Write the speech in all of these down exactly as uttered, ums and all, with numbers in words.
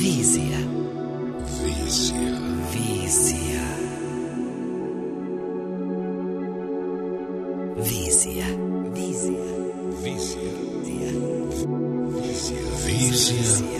Vizija. Vizija. Vizija. Vizija. Vizija. Vizija. Vizija. Vizija.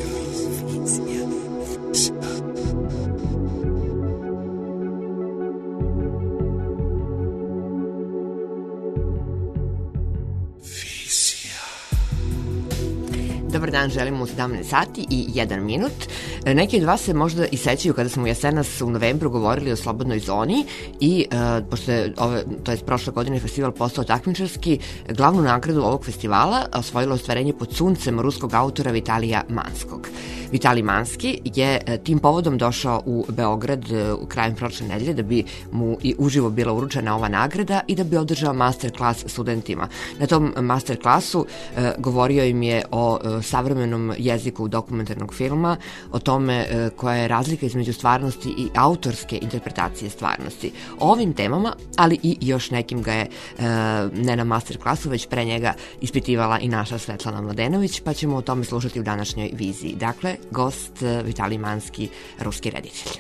Dobar dan, želimo u sedamnaest sati i jedan minut. Neki od vas se možda i sećaju kada smo u Jesenas u novembru govorili o slobodnoj zoni i uh, pošto je ove, to je prošle godine festival postao takmičarski, glavnu nagradu ovog festivala osvojilo ostvarenje Pod suncem ruskog autora Vitalija Manskog. Vitalij Manski je tim povodom došao u Beograd u krajem prošle nedelje da bi mu i uživo bila uručena ova nagrada i da bi održao master klas studentima. Na tom master klasu e, govorio im je o e, savremenom jeziku dokumentarnog filma, o tome e, koja je razlika između stvarnosti i autorske interpretacije stvarnosti. O ovim temama, ali i još nekim ga je e, ne na master klasu, već pre njega ispitivala i naša Svetlana Mladenović, pa ćemo o tome slušati u današnjoj viziji. Dakle, gost Vitalij Manski, ruski reditelj.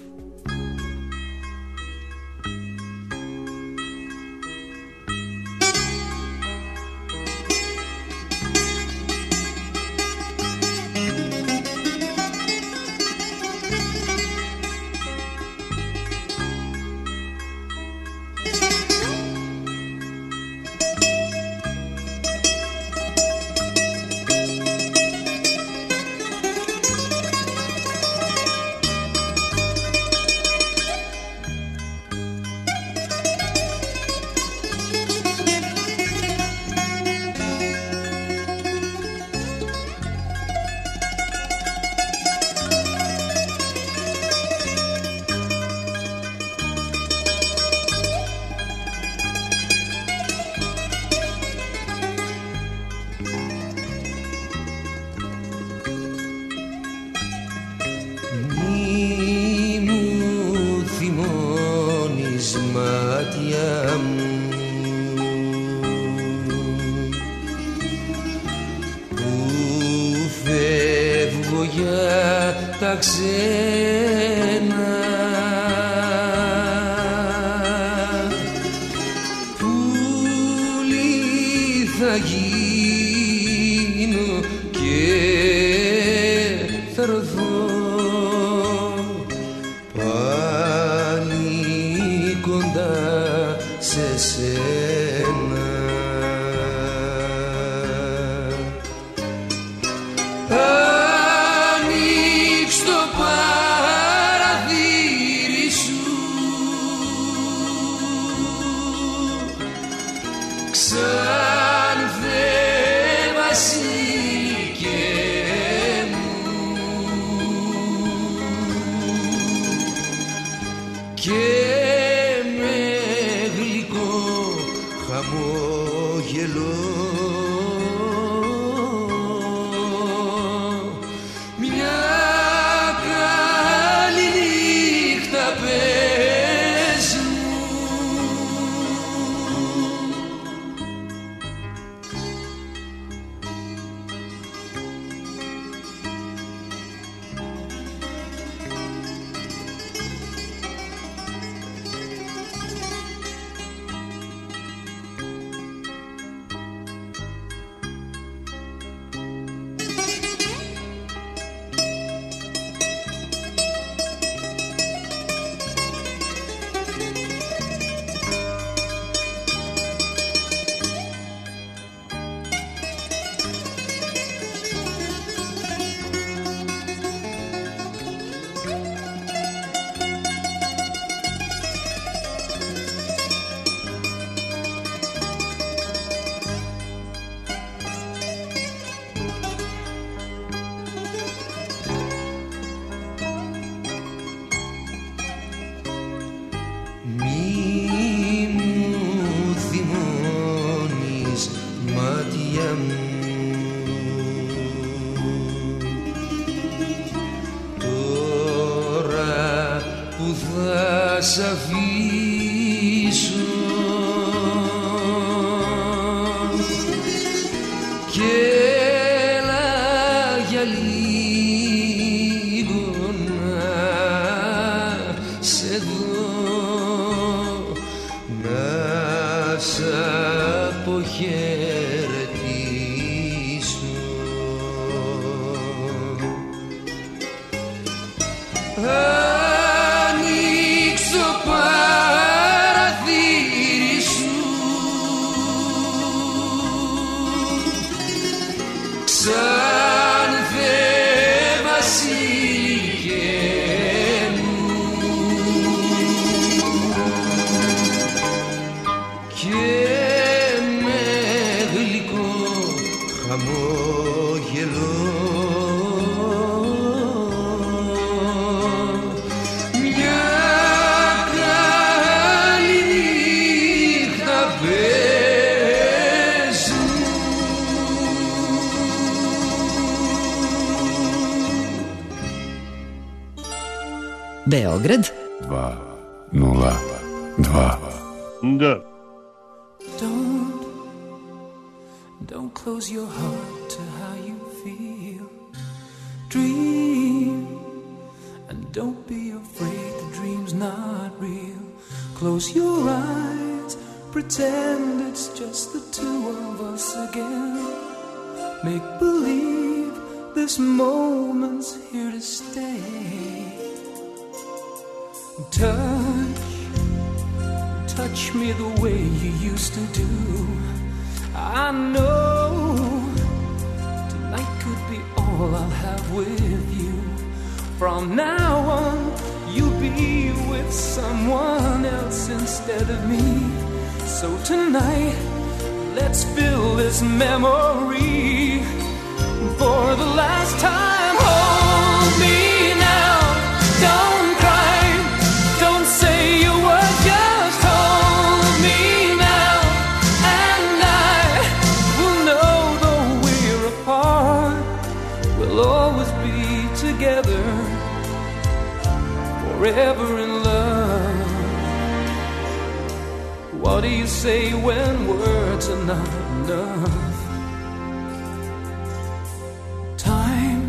σ' αφήσω και έλα για λίγο ανοίξω παραθύρι σου, σαν θέμα συγγέ μου, και με γλυκό χαμόγελο Beograd dva nula dva. Da. Don't, don't close your heart to how you feel. Dream, and don't be afraid the dream's not real. Close your eyes, pretend it's just the two of us again. Make believe this moment's here to stay. Touch, touch me the way you used to do. I know tonight could be all I'll have with you. From now on, you'll be with someone else instead of me. So tonight, let's fill this memory for the last time. Hold me now, don't cry, don't say a word, just hold me now, and I will know though we're apart, we'll always be together, forever in love. What do you say when words are not enough? Time,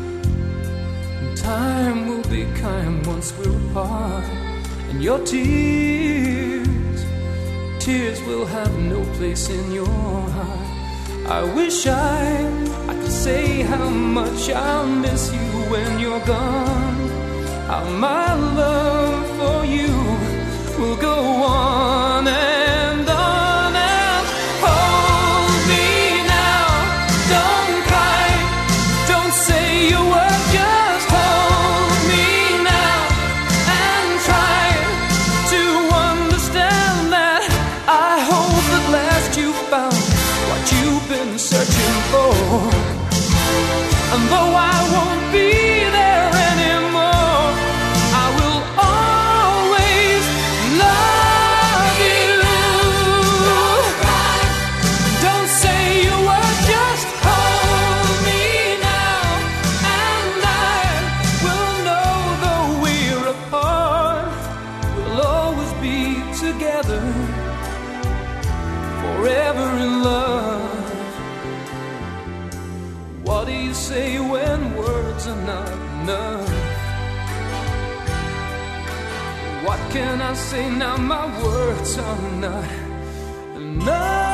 time will be kind once we're apart. And your tears, tears will have no place in your heart. I wish I, I could say how much I'll miss you when you're gone. How my love for you will go on and on and hold me now. Don't cry, don't say a word, just hold me now and try to understand that I hope at last you found what you've been searching for. And though I won't be there anymore, I will always love you. Don't cry, don't say a word, just hold me now, and I will know though we're apart, we'll always be together, forever in love. What do you say when words are not enough? What can I say now? My words are not enough.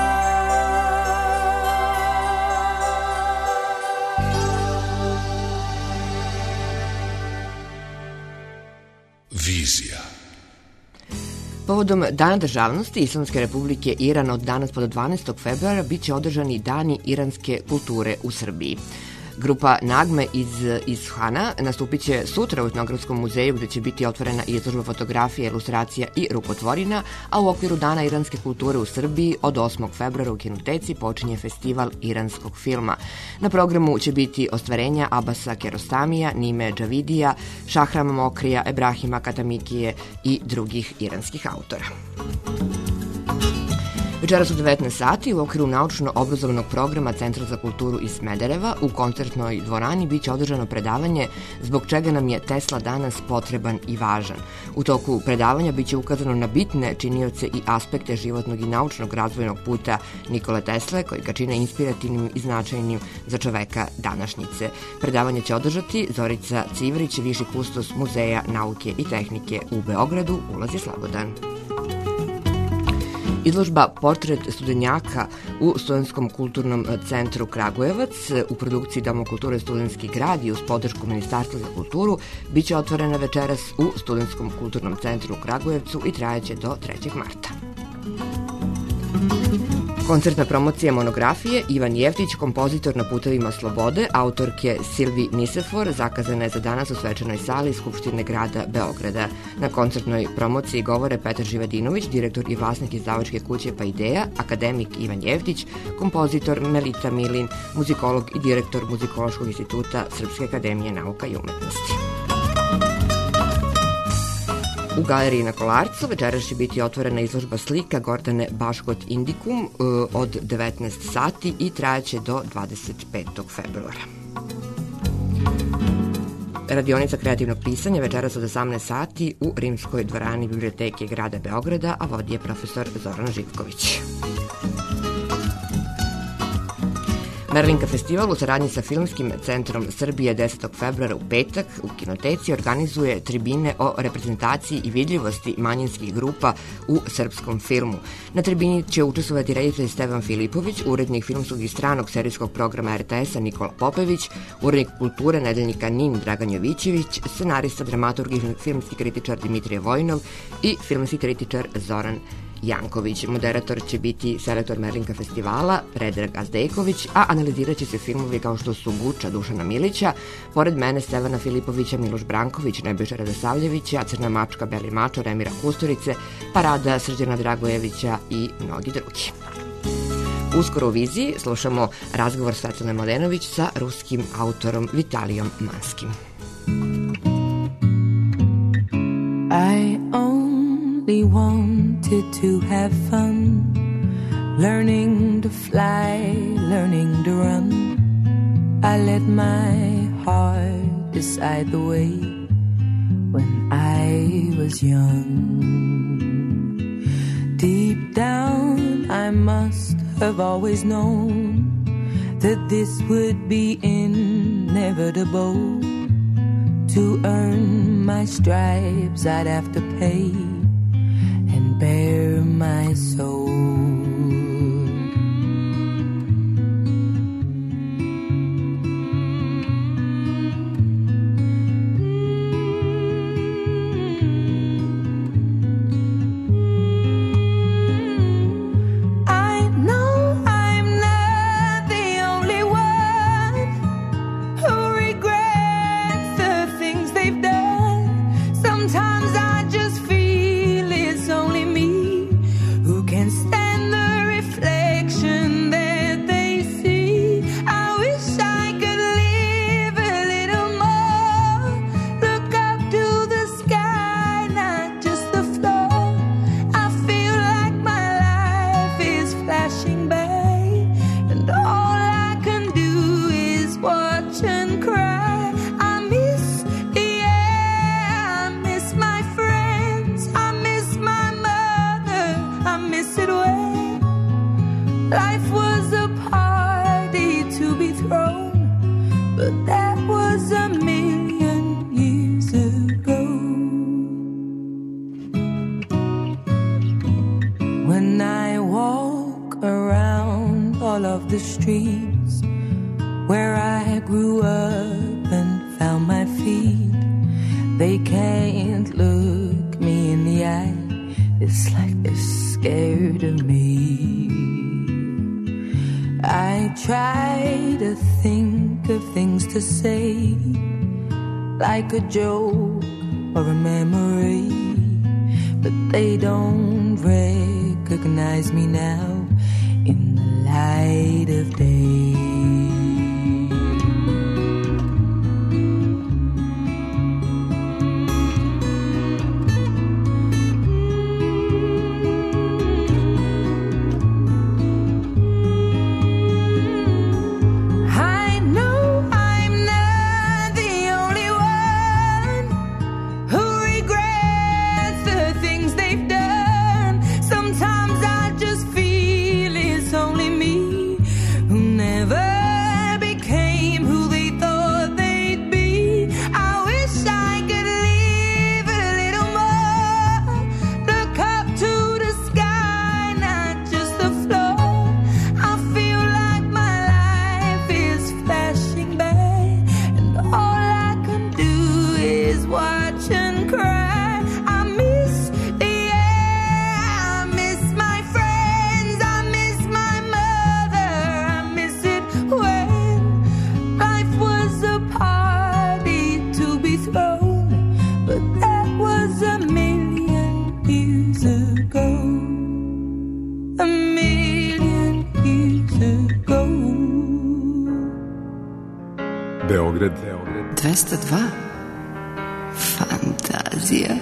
Vizija. Povodom Dana državnosti Islamske republike Iran od danas pa do dvanaestog februara biće održani Dani iranske kulture u Srbiji. Grupa Nagme iz Ishana nastupit će sutra u Etnografskom muzeju gde će biti otvorena izložba fotografija, ilustracija i rukotvorina, a u okviru Dana iranske kulture u Srbiji od osmog februara u Kinoteci počinje festival iranskog filma. Na programu će biti ostvarenja Abasa Kerostamija, Nime Džavidija, Šahrama Mokrija, Ebrahima Katamikije i drugih iranskih autora. Večeras u devetnaest sati u okviru naučno-obrazovnog programa Centra za kulturu iz Smedereva u koncertnoj dvorani biće održano predavanje Zbog čega nam je Tesla danas potreban i važan. U toku predavanja biće ukazano na bitne činioce i aspekte životnog i naučnog razvojnog puta Nikole Tesle, koji ga čine inspirativnim i značajnim za čoveka današnjice. Predavanje će održati Zorica Civrić, viši kustos Muzeja nauke i tehnike u Beogradu. Ulaz je slobodan. Izložba Portret studenjaka u Studentskom kulturnom centru Kragujevac u produkciji Doma kulture Studentski grad i uz podršku Ministarstva za kulturu biće otvorena večeras u Studentskom kulturnom centru u Kragujevcu i trajaće do trećeg marta. Koncertna promocija monografije Ivan Jeftić, kompozitor na putevima slobode, autorke Silvi Nisefor, zakazana je za danas u svečanoj sali Skupštine grada Beograda. Na koncertnoj promociji govore Petar Živadinović, direktor i vlasnik izdavačke kuće Pa Ideja, akademik Ivan Jeftić, kompozitor Melita Milin, muzikolog i direktor Muzikološkog instituta Srpske akademije nauka i umetnosti. U galeriji na Kolarcu večeras će biti otvorena izložba slika Gordane Baškot Indikum od devetnaest sati i trajaće do dvadeset petog februara. Radionica kreativnog pisanja večeras od osamnaest sati u Rimskoj dvorani Biblioteke grada Beograda, a vodi je profesor Zoran Živković. Merlinka festival u saradnji sa Filmskim centrom Srbije desetog februara u petak u Kinoteci organizuje tribine o reprezentaciji i vidljivosti manjinskih grupa u srpskom filmu. Na tribini će učestvovati reditelj Stevan Filipović, urednik filmskog i stranog serijskog programa er te es-a Nikola Popević, urednik kulture nedeljnika Nin Dragan Jovićević, scenarista, dramaturg i filmski kritičar Dimitrije Vojnov i filmski kritičar Zoran Janković. Moderator će biti selektor Merlinka festivala Predrag Azdejković, a analizirat će se filmovi kao što su Guča Dušana Milića, pored mene Stevana Filipovića, Miloš Branković, Nebojša Radosavljevića, Crna mačka, Beli mačo, Remira Kusturice, Parada Srđana Dragojevića i mnogi drugi. Uskoro u viziji slušamo razgovor Svetlane Mladenović sa ruskim autorom Vitalijom Manskim. I only wanted to have fun, learning to fly, learning to run. I let my heart decide the way when I was young. Deep down I must have always known that this would be inevitable. To earn my stripes I'd have to pay and bare my soul. Like a joke or a memory, but they don't recognize me now in the light of day. Sometimes I just feel it's only me who dvesta dva. Fantazija.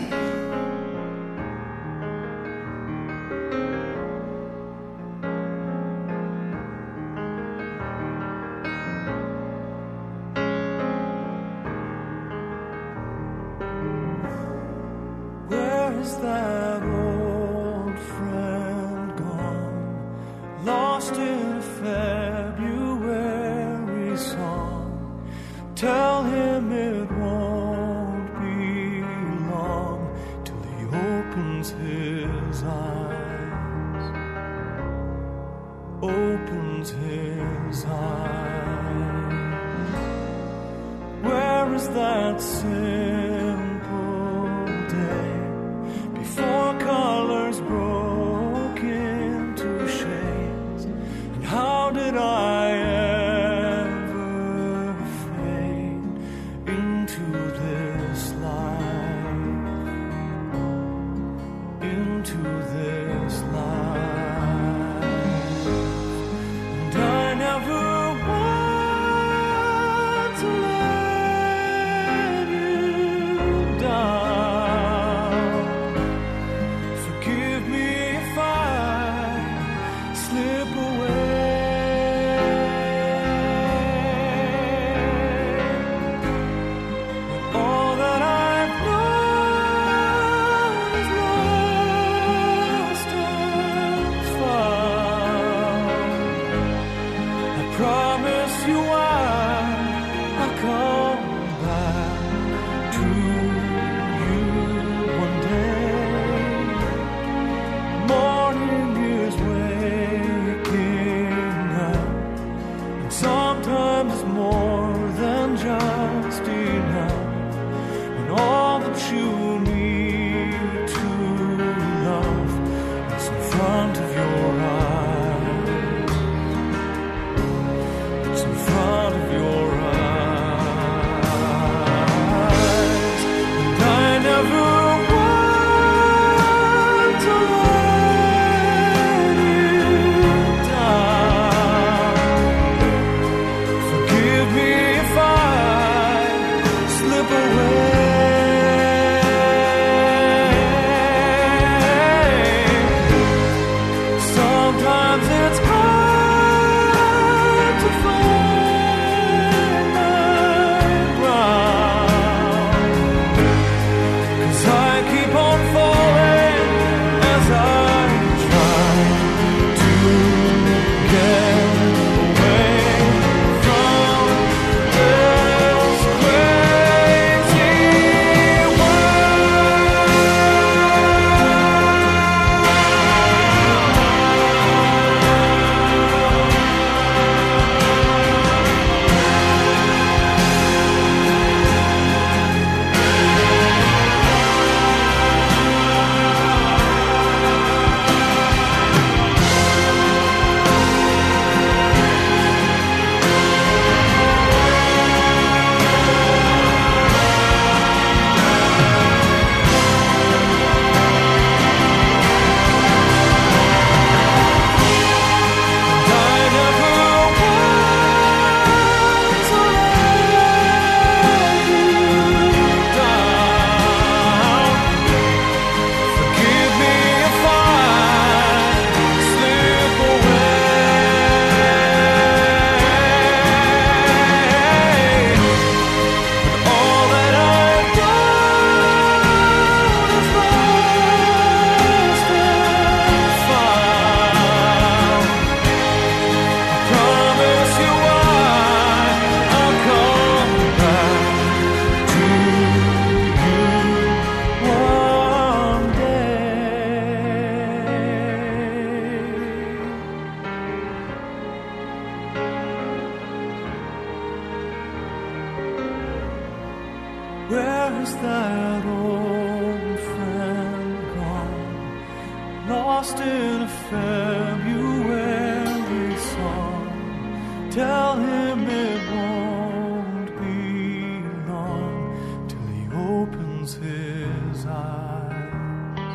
Where is that old friend gone? Lost in a February song. Tell him it won't be long till he opens his eyes.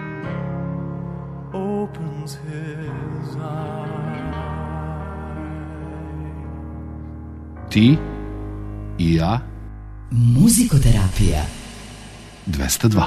Opens his eyes. Ti i ja Muzikoterapija dvesta dva.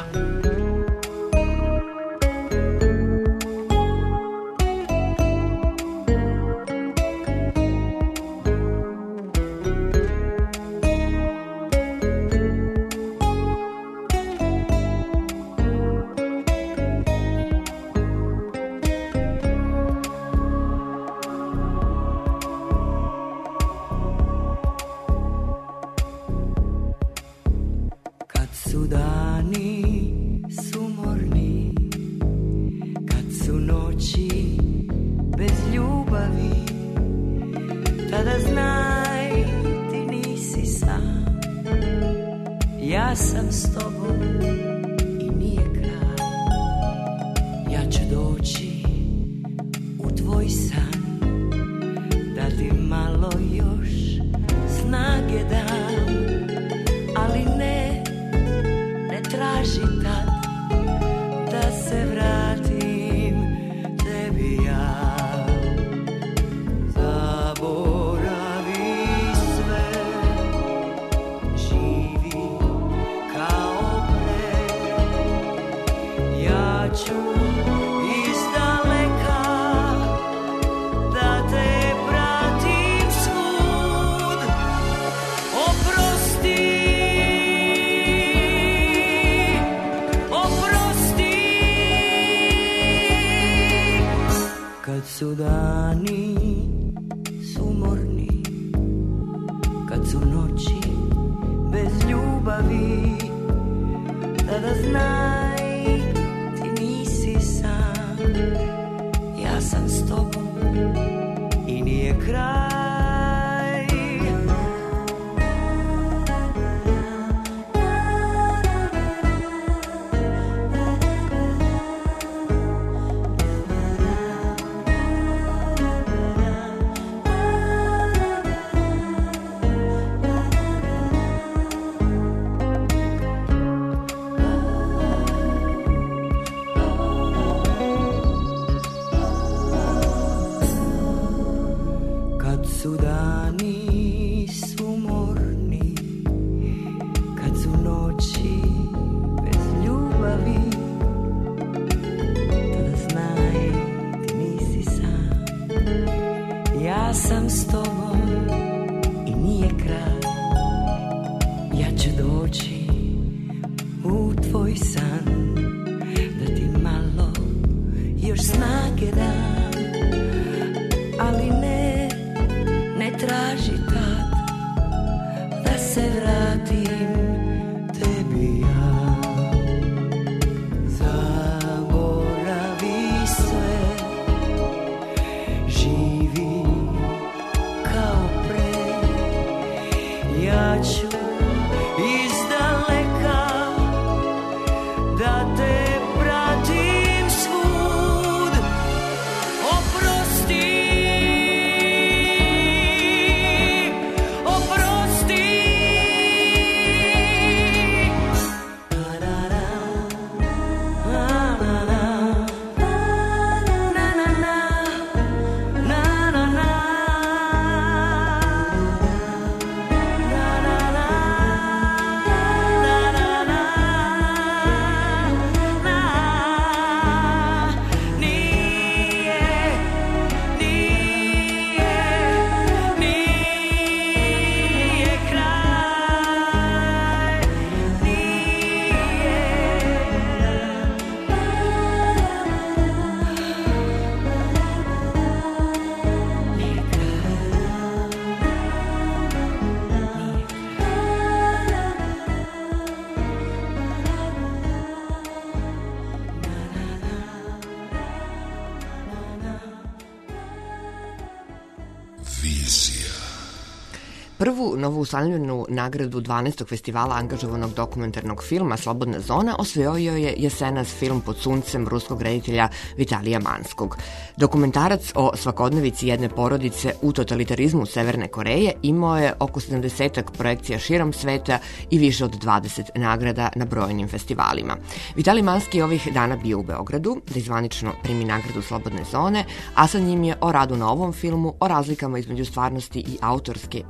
Prvu novouslavljenu nagradu dvanaestog festivala angažovanog dokumentarnog filma Slobodna zona osvojio je jesenas film Pod suncem ruskog reditelja Vitalija Manskog. Dokumentarac o svakodnevici jedne porodice u totalitarizmu Severne Koreje imao je oko sedamdesetak projekcija širom sveta i više od dvadeset nagrada na brojnim festivalima. Vitalij Manski je ovih dana bio u Beogradu da izvanično primi nagradu Slobodne zone, a sa njim je o radu na ovom filmu, o razlikama između stvarnosti i autorske interpretacije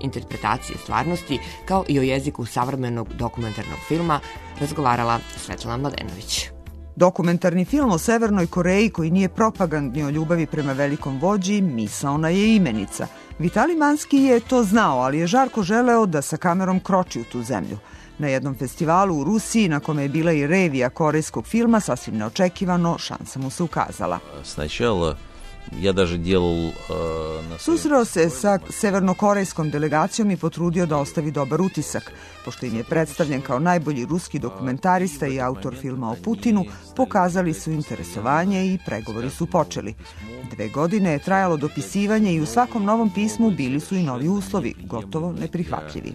interpretacije stvarnosti, kao i o jeziku savremenog dokumentarnog filma, razgovarala Svetlana Mladenović. Dokumentarni film o Severnoj Koreji koji nije propagandni o ljubavi prema velikom vođi, misaona je imenica. Vitali Manski je to znao, ali je žarko želeo da sa kamerom kroči u tu zemlju. Na jednom festivalu u Rusiji, na kome je bila i revija korejskog filma, sasvim neočekivano, šansa mu se ukazala. Sначала ja даже делал... Susreo se sa severnokorejskom delegacijom i potrudio da ostavi dobar utisak. Pošto im je predstavljen kao najbolji ruski dokumentarista i autor filma o Putinu, pokazali su interesovanje i pregovori su počeli. Dve godine je trajalo dopisivanje i u svakom novom pismu bili su i novi uslovi, gotovo neprihvatljivi.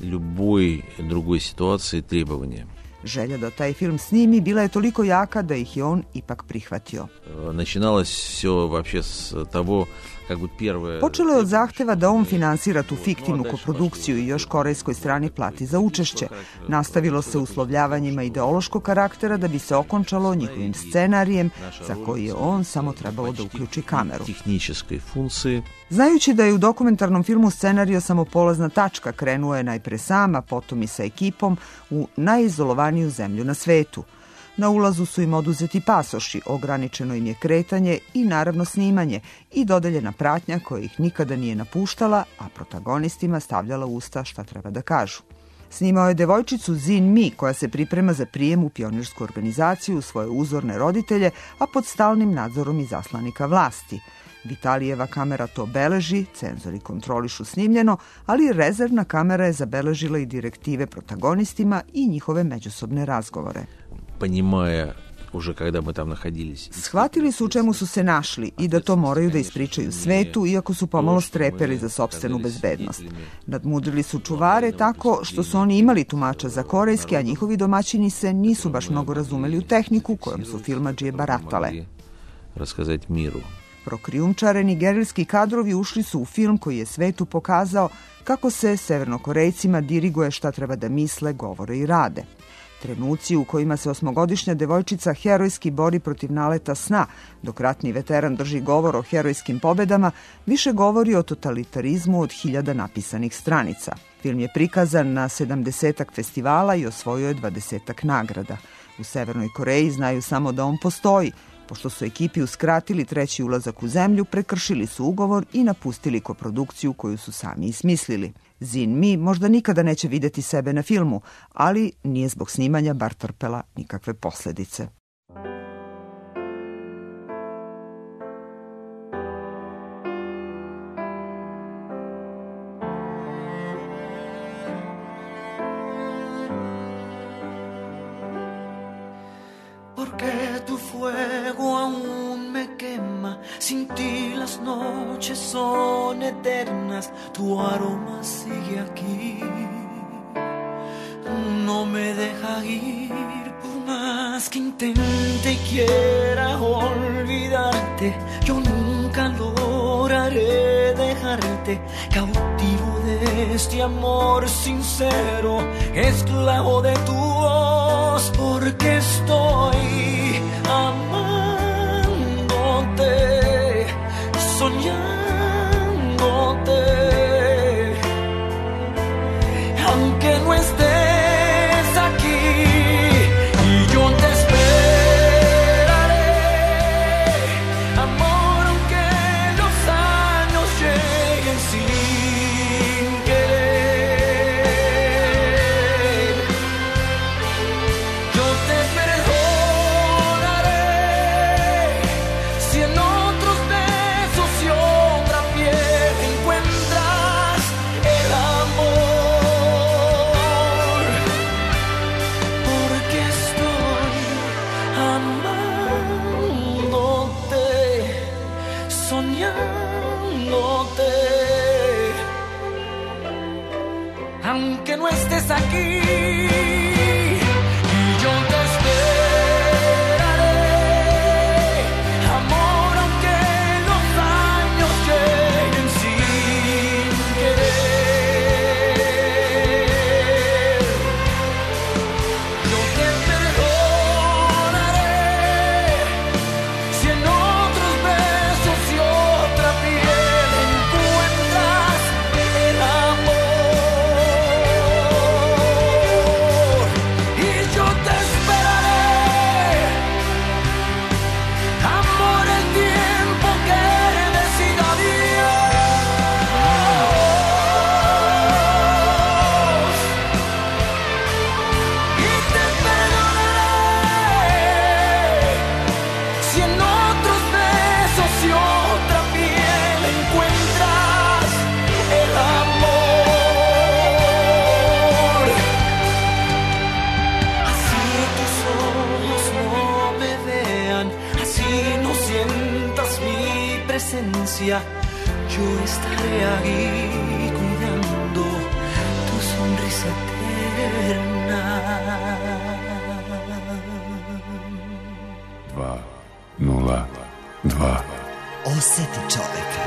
Любой другой ситуации требования. Želja da taj film snimi bila je toliko jaka da ih je on ipak prihvatio. Начиналось все вообще с того, как бы первое... Počelo je od zahteva da on finansira tu fiktivnu koprodukciju i još korejskoj strani plati za učešće. Nastavilo se uslovljavanjima ideološkog karaktera da bi se okončalo njihovim scenarijem za koji je on samo trebalo da uključi kameru. Tehničkoj funkciji. Znajući da je u dokumentarnom filmu scenario samo polazna tačka, krenuo je najpre sam, a potom i sa ekipom u najizolovaniju zemlju na svetu. Na ulazu su im oduzeti pasoši, ograničeno im je kretanje i naravno snimanje i dodeljena pratnja koja ih nikada nije napuštala, a protagonistima stavljala u usta šta treba da kažu. Snimao je devojčicu Zin Mi, koja se priprema za prijem u pionirsku organizaciju, svoje uzorne roditelje, a pod stalnim nadzorom izaslanika vlasti. Vitalijeva kamera to beleži, cenzori kontrolišu snimljeno, ali rezervna kamera je zabeležila i direktive protagonistima i njihove međusobne razgovore. Понимая уже когда мы там находились. Shvatili su u čemu su se našli i da to moraju da ispričaju svetu, iako su pomalo strepeli za sopstvenu bezbednost. Nadmudrili su čuvare tako što su oni imali tumača za korejski, a njihovi domaćini se nisu baš mnogo razumeli u tehniku kojom su filmadžije baratale. Raskazati miru. Prokrijumčareni gerilski kadrovi ušli su u film koji je svetu pokazao kako se severnokorejcima diriguje šta treba da misle, govore i rade. Trenuci u kojima se osmogodišnja devojčica herojski bori protiv naleta sna, dok ratni veteran drži govor o herojskim pobedama, više govori o totalitarizmu od hiljada napisanih stranica. Film je prikazan na sedamdesetak festivala i osvojio je dvadesetak nagrada. U Severnoj Koreji znaju samo da on postoji. Pošto su ekipi uskratili treći ulazak u zemlju, prekršili su ugovor i napustili koprodukciju koju su sami ismislili. Zin Mi možda nikada neće videti sebe na filmu, ali nije zbog snimanja bar trpela nikakve posledice. Sin ti las noches son eternas, tu aroma sigue aquí. No me deja ir por más que intente y quiera olvidarte. Yo nunca lograré dejarte cautivo de este amor sincero, esclavo de tu voz, porque estoy amándote, soñándote, aunque no estés aquí, y yo te esperaré, amor, aunque los años lleguen sin querer. ausencia, yo estaré aquí cuidando tu sonrisa eterna. Dva, nula, dva. Osjeti čoveka.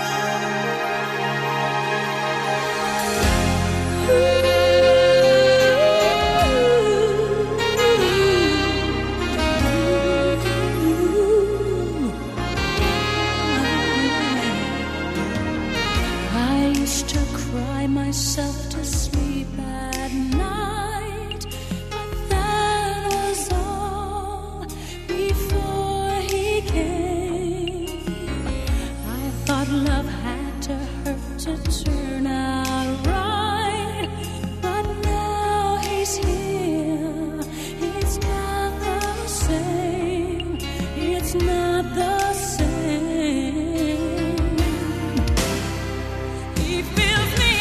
Myself to sleep at night, but that was all before he came. I thought love had to hurt to turn out right, but now he's here. It's not the same. It's not the same. He feels me.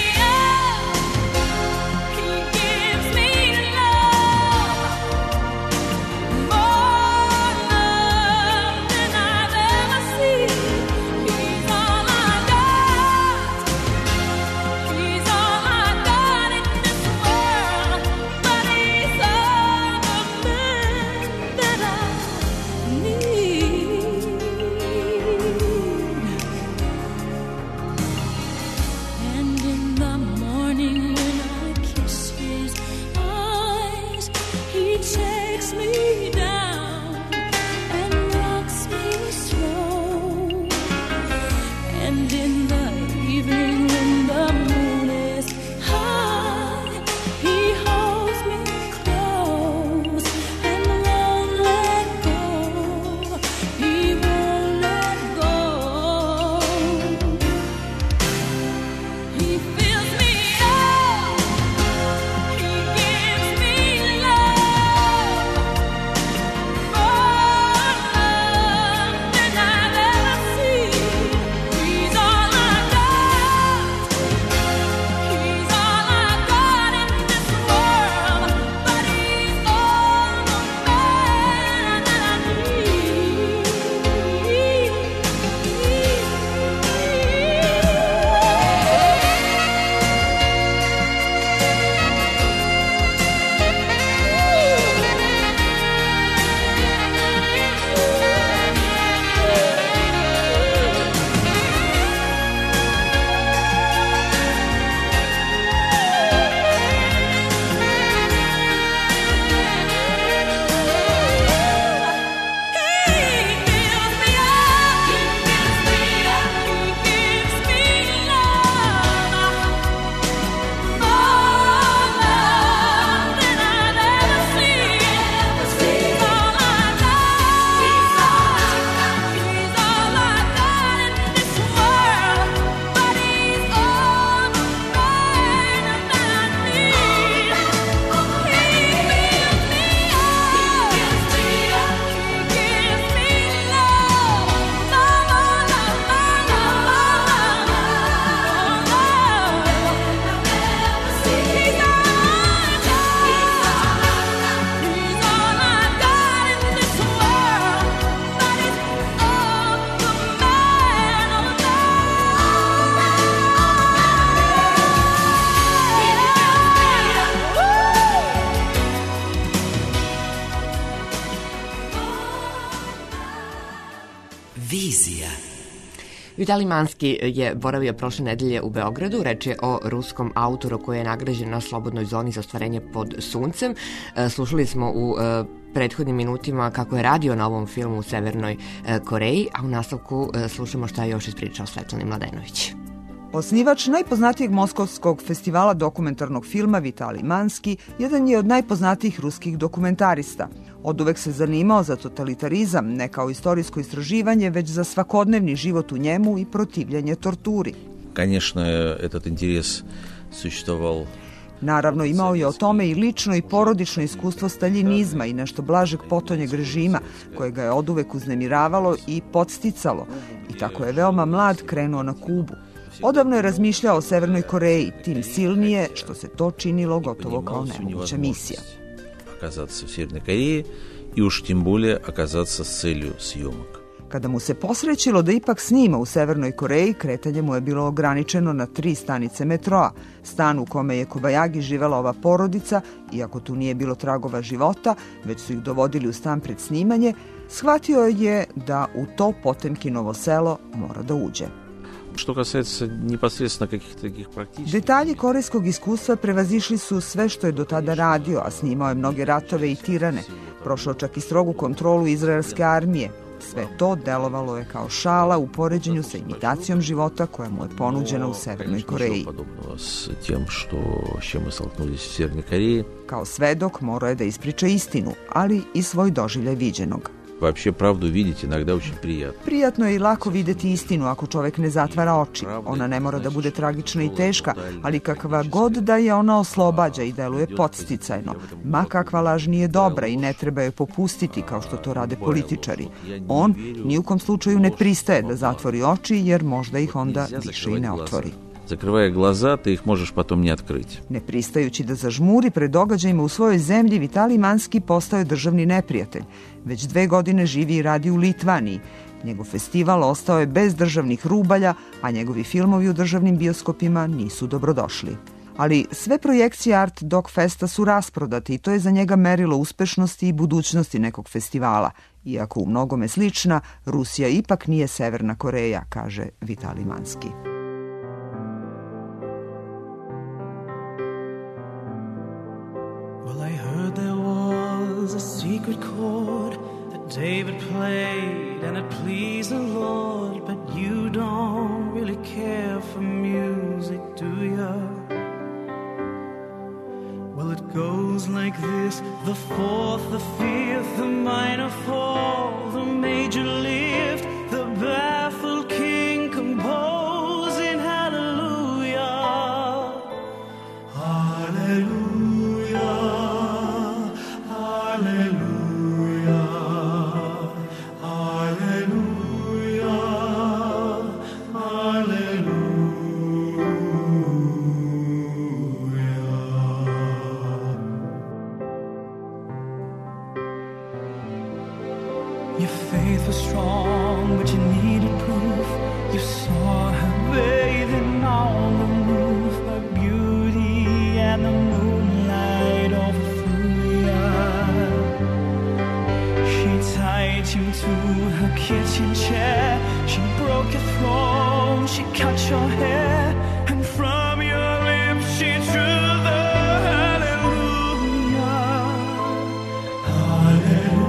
Vitalij Manski je boravio prošle nedelje u Beogradu. Reč je o ruskom autoru koji je nagrađen na Slobodnoj zoni za ostvarenje pod suncem. Slušali smo u prethodnim minutima kako je radio na ovom filmu u Severnoj Koreji, a u nastavku slušamo šta je još ispričao Svetlana Mladenović. Osnivač najpoznatijeg moskovskog festivala dokumentarnog filma Vitalij Manski jedan je od najpoznatijih ruskih dokumentarista. Oduvek se zanimao za totalitarizam, ne kao istorijsko istraživanje, već za svakodnevni život u njemu i protivljenje torturi. Конечно, этот интерес существовал. Naravno, imao je o tome i lično i porodično iskustvo staljinizma i nešto blažeg potonjeg režima, koje ga je oduvek uznemiravalo i podsticalo. I tako je veoma mlad krenuo na Kubu. Odavno je razmišljao o Severnoj Koreji, tim silnije što se to činilo gotovo kao nemoguća misija. Оказаться в Северной Корее и уж тем более оказаться с целью съемок. Kada mu se posrećilo da ipak snima u Severnoj Koreji, kretanje mu je bilo ograničeno na tri stanice metroa. Stan u kome je Kobayagi živela ova porodica, iako tu nije bilo tragova života, već su ih dovodili u stan pred snimanje, shvatio je da u to Potemkinovo selo mora da uđe. Što kасается непосредственно каких-то таких практических... Detalji korejskog iskustva prevazišli su sve što je do tada radio, a snimao je mnoge ratove i tirane. Prošao čak i strogu kontrolu izraelske armije. Sve to delovalo je kao šala u poređenju sa imitacijom života koja mu je ponuđena u Severnoj Koreji. Kao svedok morao je da ispriča istinu, ali i svoj doživljaj viđenog. Вообще правду видеть иногда очень приятно. Prijatno je i lako videti istinu ako čovek ne zatvara oči. Ona ne mora da bude tragična i teška, ali kakva god da je, ona oslobađa i deluje podsticajno. Ma kakva laž nije dobra i ne treba je popustiti kao što to rade političari. On ni u kom slučaju ne pristaje da zatvori oči, jer možda ih onda više i ne otvori. Закрывая глаза, ты их можешь потом не открыть. Ne pristajući da zažmuri pred događajima u svojoj zemlji, Vitalij Manski postao je državni neprijatelj. Već dve godine živi i radi u Litvaniji. Njegov festival ostao je bez državnih rubalja, a njegovi filmovi u državnim bioskopima nisu dobrodošli. Ali sve projekcije Art Dog Festa su rasprodate i to je za njega merilo uspešnosti i budućnosti nekog festivala. Iako u mnogome slična, Rusija ipak nije Severna Koreja, kaže Vitalij Manski. A secret chord that David played and it pleased the Lord, but you don't really care for music, do ya? Well, it goes like this: the fourth, the fifth, the minor fall, the major lift, the baffled king composing hallelujah, hallelujah. Your faith was strong, but you needed proof. You saw her bathing on the roof, her beauty and the moonlight overthrew ya. She tied you to her kitchen chair, she broke your throne, she cut your hair, and from your lips she drew the hallelujah, hallelujah.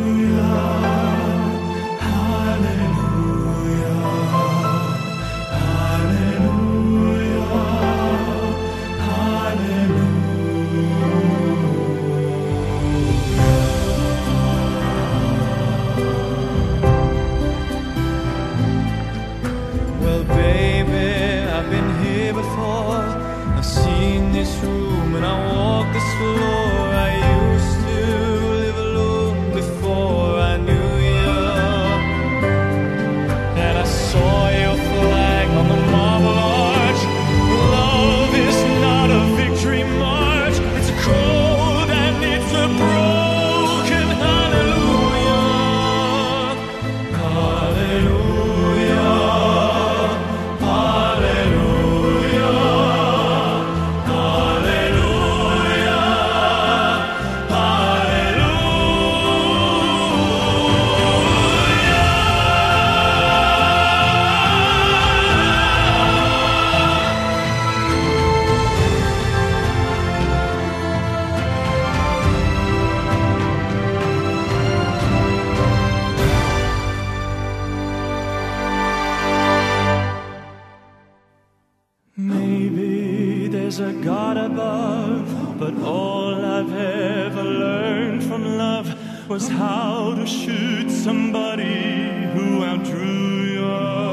There's a God above, but all I've ever learned from love was how to shoot somebody who outdrew you.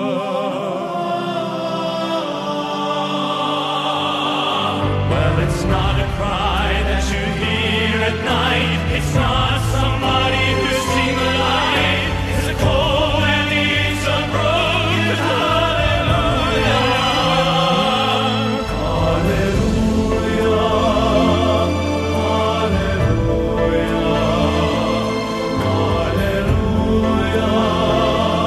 Well, it's not a cry that you hear at night. It's not somebody who's seen the light. It's a cold and it's a broken hallelujah. Hallelujah. Hallelujah.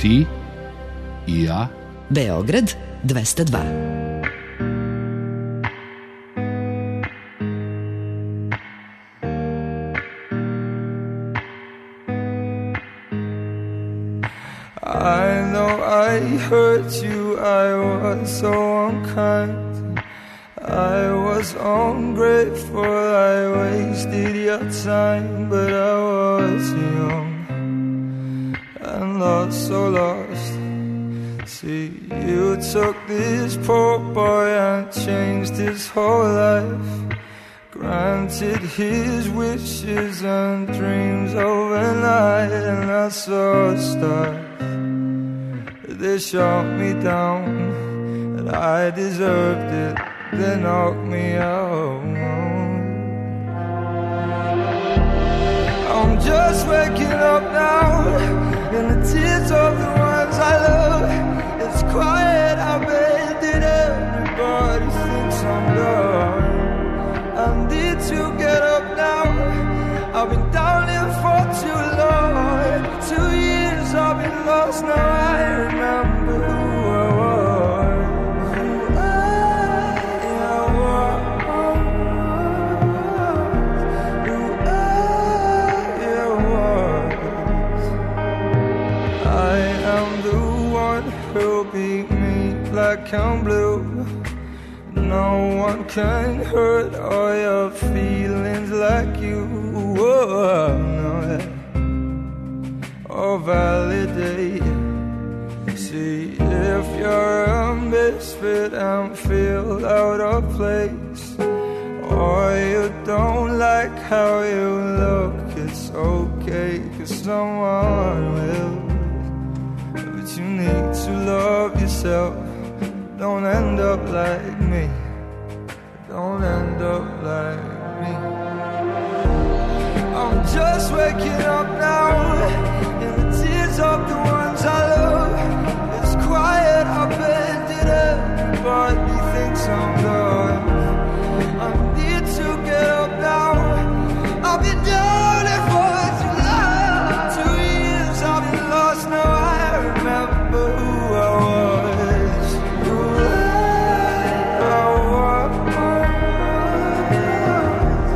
Ti i ja. Beograd dvesta dva. I know I hurt you, I was so unkind, I was ungrateful, I wasted your time, but I was young and lost, so lost. See, you took this poor boy and changed his whole life, granted his wishes and dreams overnight, and I saw stars. They shot me down, and I deserved it. They knocked me out. I'm just waking up now, in the tears of the ones I love. It's quiet, I bet that everybody thinks I'm gone. I need to get up now. I've been down here for too long. Two years I've been lost, now I remember who I was. Who I was. Who I was. I am the one who'll beat me black and blue. No one can hurt all your feelings like you. Whoa, no, or validate. See, if you're a misfit and feel out of place, or you don't like how you look, it's okay, 'cause someone will. But you need to love yourself. Don't end up like me. Don't end up like me. I'm just waking up now, in the tears of the ones I love. It's quiet, I bet that everybody thinks I'm gone. I need to get up now. I've been down it for too long. Two years I've been lost, now I remember who I was. Who I was.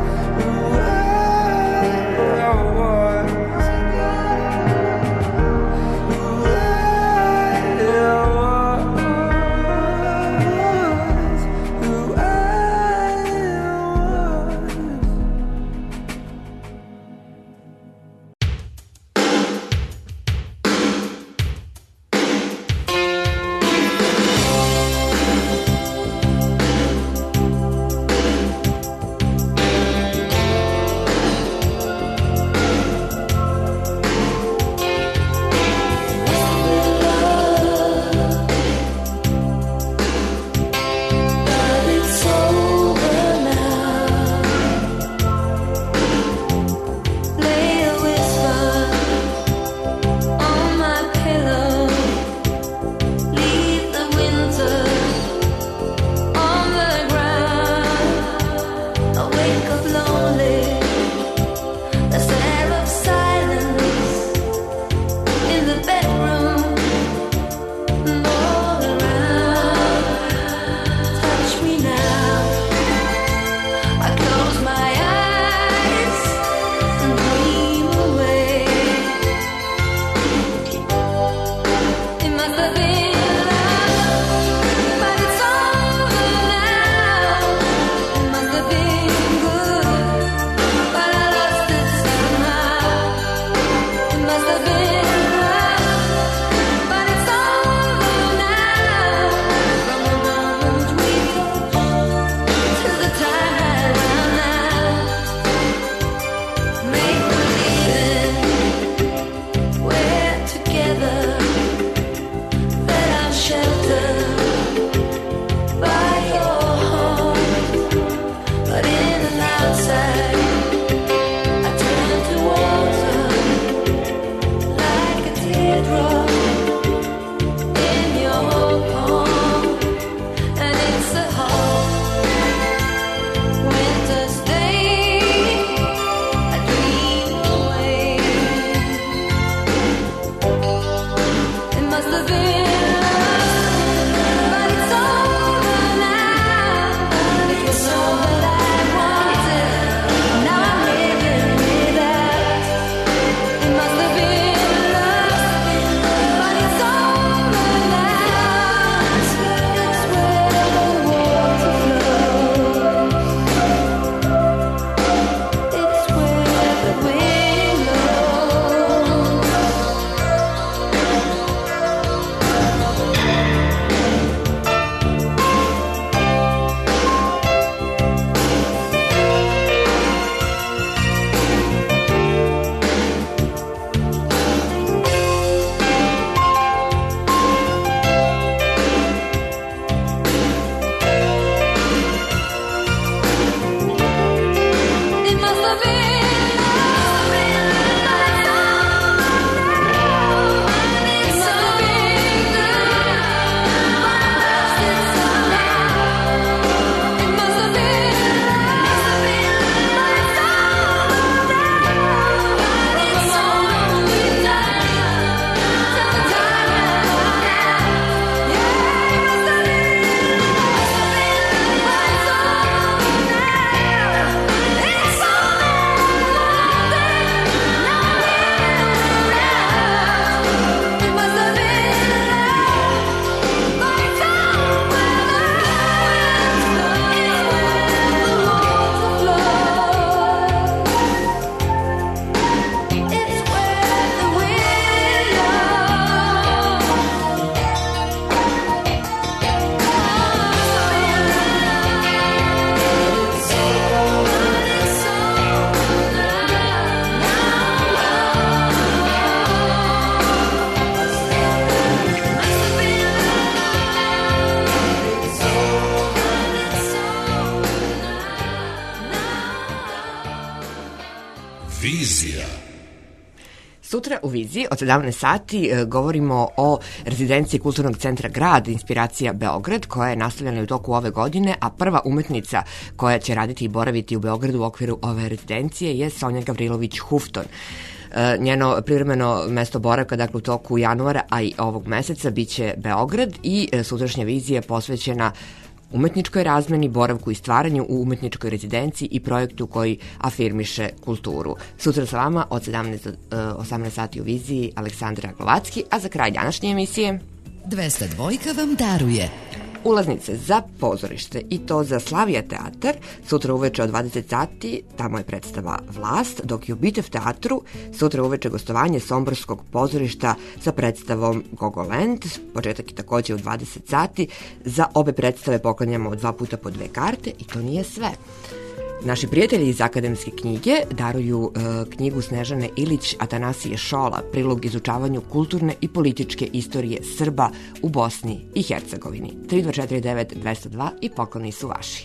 Vizija. Sutra u Viziji od sedamnaest sati e, govorimo o rezidenciji Kulturnog centra Grad, Inspiracija Beograd, koja je nastavljena u toku ove godine, a prva umetnica koja će raditi i boraviti u Beogradu u okviru ove rezidencije je Sonja Gavrilović-Hufton. E, njeno privremeno mesto boravka, dakle u toku januara, a i ovog meseca, biće Beograd i e, sutrašnja Vizija je posvećena umetničkoj razmeni, boravku i stvaranju u umetničkoj rezidenciji i projektu koji afirmiše kulturu. Sutra sa vama od sedamnaest do osamnaest sati u Viziji Aleksandra Glovacki, a za kraj današnje emisije dvesta dvojka vam daruje ulaznice za pozorište, i to za Slavija teatar. Sutra uveče od dvadeset sati, tamo je predstava Vlast, dok je u Bitev teatru sutra uveče gostovanje Somborskog pozorišta sa predstavom Gogolend. Početak je takođe u dvadeset sati. Za obe predstave poklanjamo dva puta po dve karte i to nije sve. Naši prijatelji iz Akademske knjige daruju e, knjigu Snežane Ilić Atanasije Šola, prilog izučavanju kulturne i političke istorije Srba u Bosni i Hercegovini. tri dva četiri devet dvesta dva i pokloni su vaši.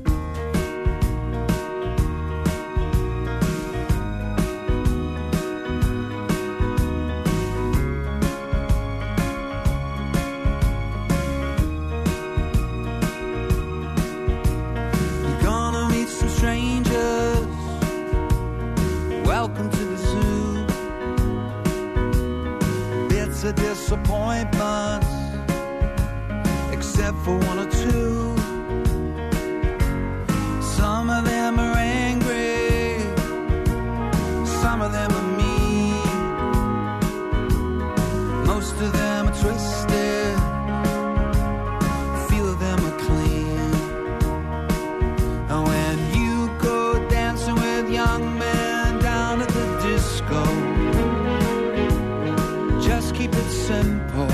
Disappointments, except for one or two. Some of them are angry, some of them are mean, most of them are twisted, a few of them are clean. And when you go dancing with young men down at the disco, just keep it simple.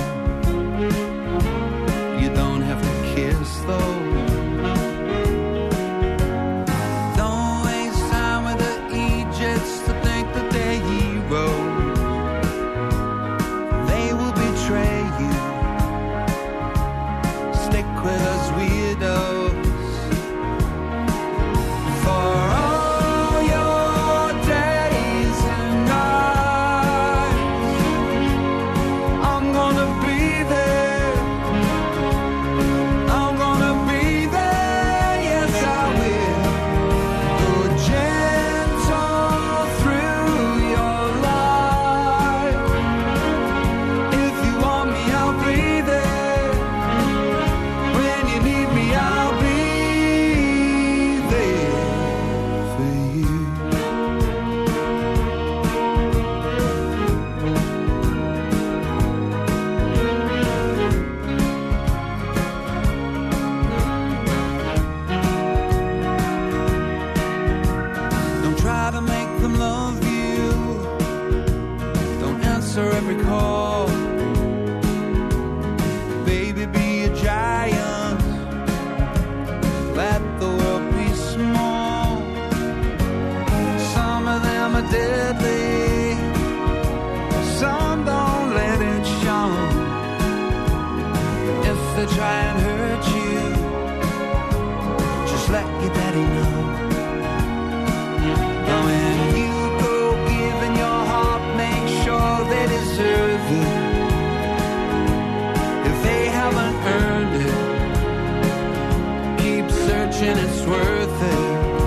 You don't have to kiss though. Don't waste time with the Egypts to think that they're heroes. They will betray you. Stick with us weirdos. For all your days and nights, I'm gonna be there. I'm gonna be there, yes I will. Go gentle through your life. If you want me, I'll be there. When you need me, I'll be there for you. Don't try to make them love you. Don't answer every call. Baby, be a giant. Let the world be small. Some of them are deadly. Some don't let it show. If they try and hurt you, just let your daddy know. But when you go giving your heart, make sure they deserve it. If they haven't earned it, keep searching, it's worth it.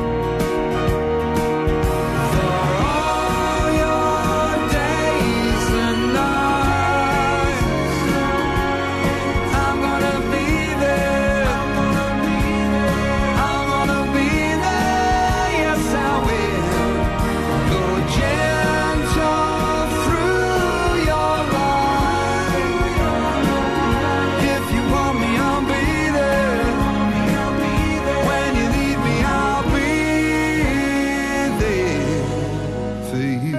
For all your days and nights, I'm gonna be there. I'm gonna be there. I'm gonna be there, yes I will. Go gentle through your life. If you want me, I'll be there. When you need me, I'll be there for you.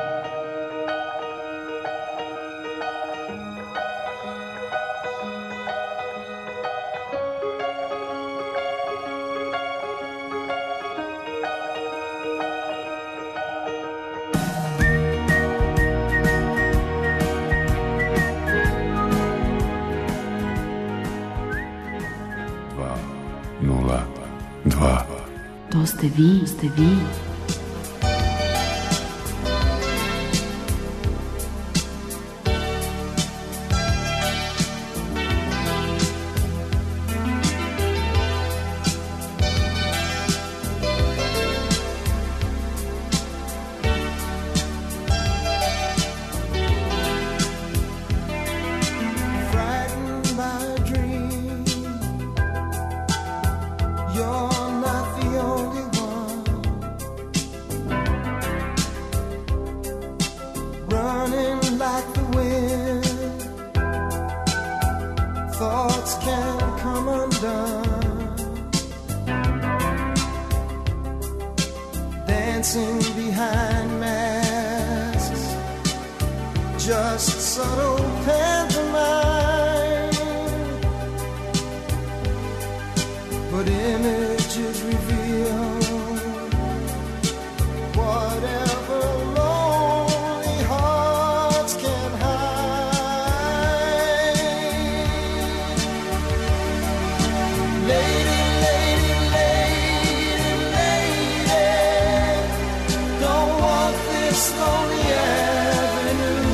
Dva, nula, dva. To ste vi, ste vi. undone, dancing behind masks, just subtle pantomime, but images reveal whatever lonely hearts can hide. Lady, lady, lady, lady, don't walk this lonely avenue.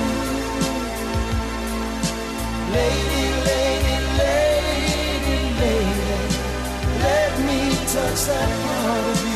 Lady, lady, lady, lady, let me touch that part of you.